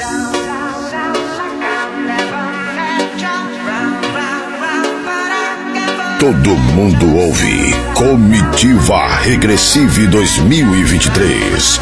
Todo mundo ouve Comitiva Regressive 2023.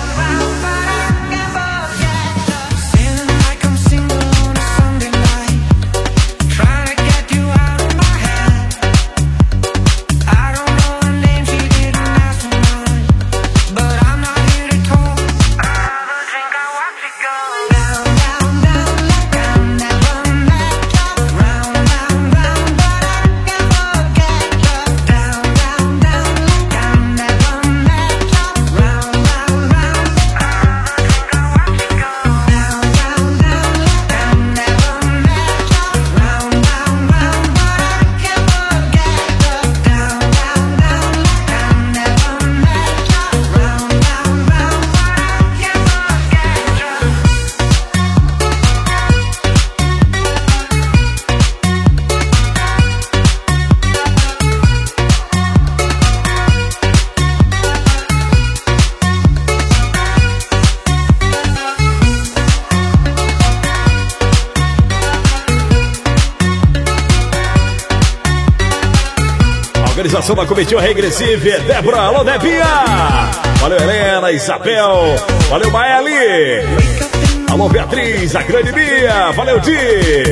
Organização da Comitiva Regressive, Débora, alô Debinha, valeu Helena, Isabel, valeu Maeli, alô Beatriz, a grande Bia, valeu Di,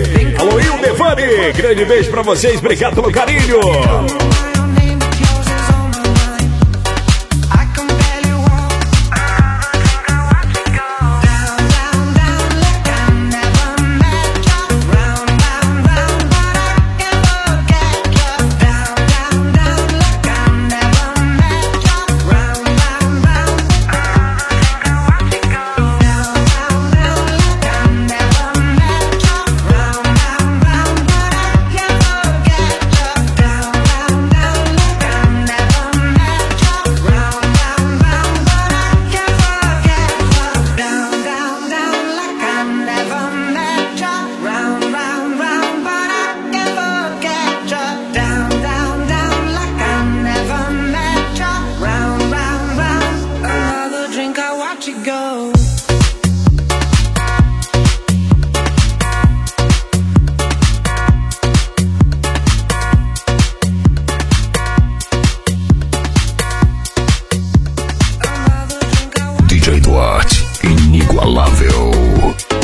alô Ildevani, grande beijo pra vocês, obrigado pelo carinho. DJ Duarte, inigualável.